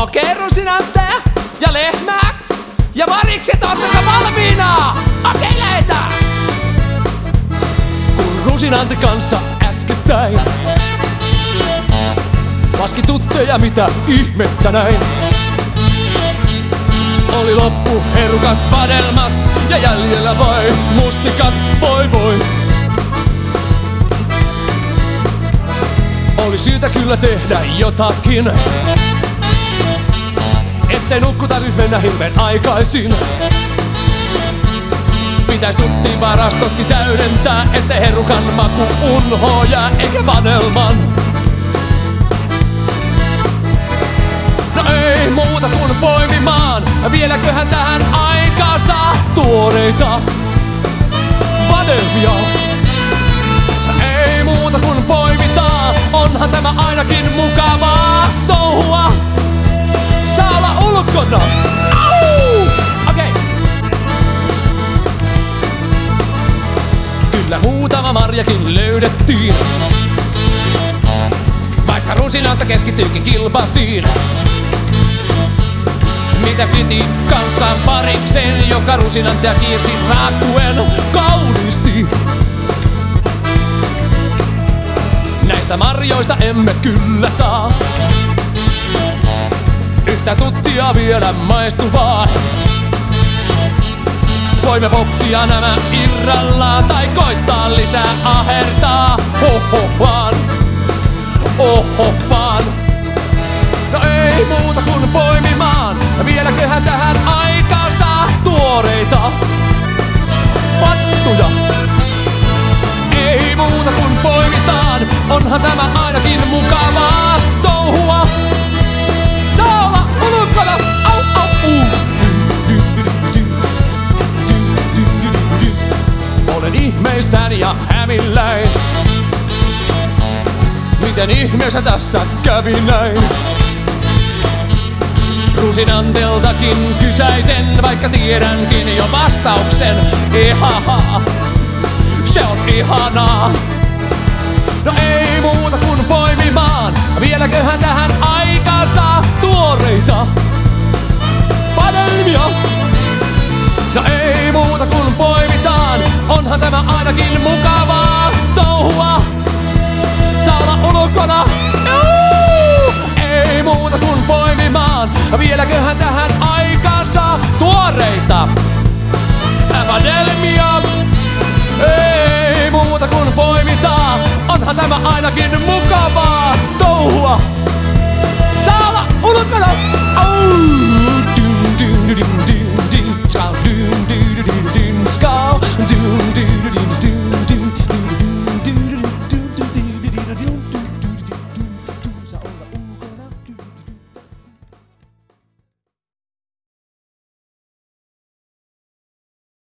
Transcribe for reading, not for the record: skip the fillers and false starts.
Okei, rusinanteja ja lehmät ja varikset, ootteko valmiina? Okei, lähetään! Kun rusinante kanssa äskettäin laski tutteja, mitä ihmettä näin. Oli loppu herukat, vadelmat ja jäljellä vai mustikat, voi voi. Oli syytä kyllä tehdä jotakin, ettei nukku tarvis mennä hirveen aikaisin. Pitäis tuttiin varastotti täydentää, ettei herukan maku unhoa jää eikä vadelman. No ei muuta kuin poimimaan, vieläköhän tähän aikaa saa tuoreita vadelmia. Ei muuta kuin poimitaan, onhan tämä ainakin mukavaa touhua. Saa olla ulkona. Okei. Kyllä muutama marjakin löydettiin, vaikka rusinanta keskittyykin kilpasiin. Mitä piti kanssaan pariksen, joka rusinantea kiirsi raakkuen kauniisti. Näistä marjoista emme kyllä saa yhtä tuttia vielä maistuvaa. Voimme popsia nämä irrallaan tai koittaa lisää ahertaa. Oho vaan. No ei muuta kuin poimimaan, vieläköhän tähän aikaan saa tuoreita pattuja. Ei muuta kuin poimitaan, onhan tämä ainakin mukavaa touhua. Saa olla ulkona, Olen ihmeissäni ja hämilläin, miten ihmeessä tässä kävi näin. Rusinanteltakin kysäisen, vaikka tiedänkin jo vastauksen. Ihaha, se on ihanaa. No ei muuta kuin poimimaan, vieläköhän tähän aikaan saa tuoreita vadelmia. No ei muuta kuin poimitaan, onhan tämä ainakin mukavaa touhua. Saa olla ulkona. Ei muuta kuin poimimaan, vieläköhän tähän